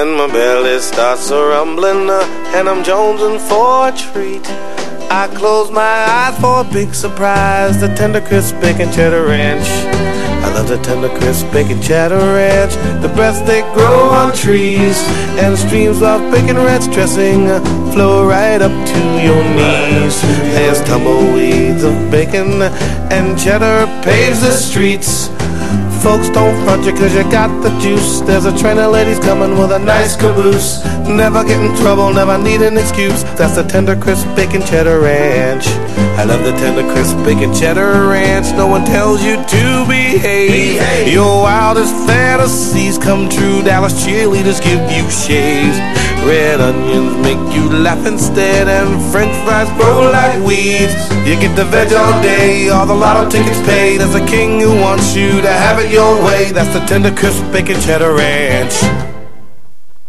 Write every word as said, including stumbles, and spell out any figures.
Then my belly starts a rumbling, uh, and I'm jonesing for a treat. I close my eyes for a big surprise, the tender crisp bacon cheddar ranch. I love the tender crisp bacon cheddar ranch. The breasts they grow on trees, and streams of bacon ranch dressing uh, flow right up to your knees. There's tumbleweeds of bacon, and cheddar paves the streets. Folks, don't front you cause you got the juice. There's a train of ladies coming with a nice caboose. Never get in trouble, never need an excuse. That's the tender crisp bacon cheddar ranch. I love the tender crisp bacon cheddar ranch. No one tells you to behave. behave. Your wildest fantasies come true. Dallas cheerleaders give you shaves. Red onions make you laugh instead, and french fries grow like weeds. You get the veg all day, all the lotto tickets paid. There's a king who wants you to have it your way. That's the tender crisp bacon cheddar ranch.